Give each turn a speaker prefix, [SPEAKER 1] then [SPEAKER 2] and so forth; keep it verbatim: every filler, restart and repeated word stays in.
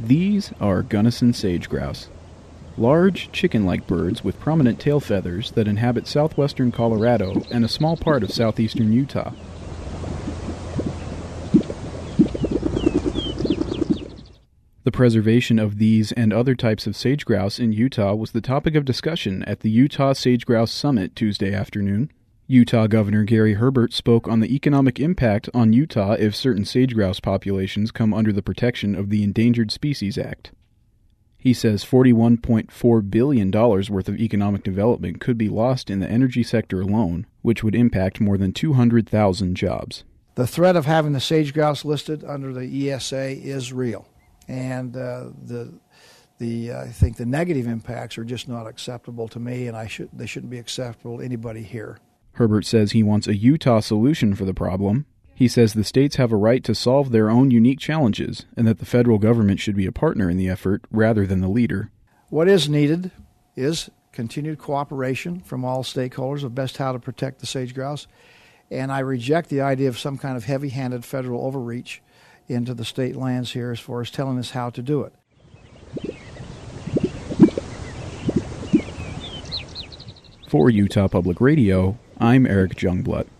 [SPEAKER 1] These are Gunnison sage grouse. Large, chicken-like birds with prominent tail feathers that inhabit southwestern Colorado and a small part of southeastern Utah. The preservation of these and other types of sage grouse in Utah was the topic of discussion at the Utah Sage Grouse Summit Tuesday afternoon. Utah Governor Gary Herbert spoke on the economic impact on Utah if certain sage grouse populations come under the protection of the Endangered Species Act. He says forty-one point four billion dollars worth of economic development could be lost in the energy sector alone, which would impact more than two hundred thousand jobs.
[SPEAKER 2] The threat of having the sage grouse listed under the E S A is real, and uh, the the uh, I think the negative impacts are just not acceptable to me, and I should they shouldn't be acceptable to anybody here.
[SPEAKER 1] Herbert says he wants a Utah solution for the problem. He says the states have a right to solve their own unique challenges, and that the federal government should be a partner in the effort rather than the leader.
[SPEAKER 2] What is needed is continued cooperation from all stakeholders of best how to protect the sage grouse, and I reject the idea of some kind of heavy-handed federal overreach into the state lands here as far as telling us how to do it.
[SPEAKER 1] For Utah Public Radio, I'm Eric Jungblut.